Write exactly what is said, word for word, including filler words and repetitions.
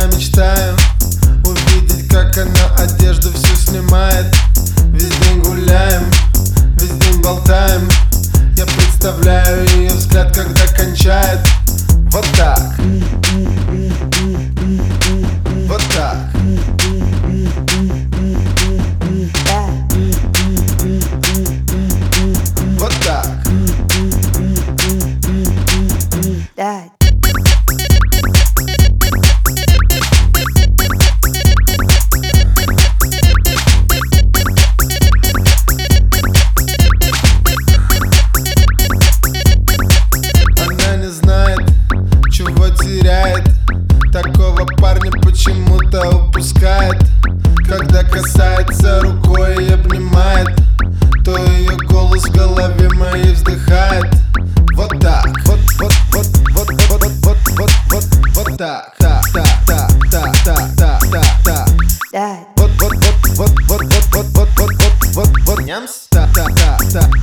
я мечтаю увидеть, как она одежду всю снимает. Весь день гуляем, весь день болтаем. Я представляю ее взгляд, когда кончает. Вот так, вот так. Вот так. Она не знает, чего теряет. Такого парня почему-то упускает. Когда касается рукой и обнимает, то ее голос в голове моей вздыхает. Вот так, вот, вот, вот, вот, вот, вот, вот, вот, вот, вот так, так, так, так, так, так, так, так, так. Вот, вот, вот, вот, вот, вот, вот, вот, вот, вот, вот, вот, нямс, так, так, так, так.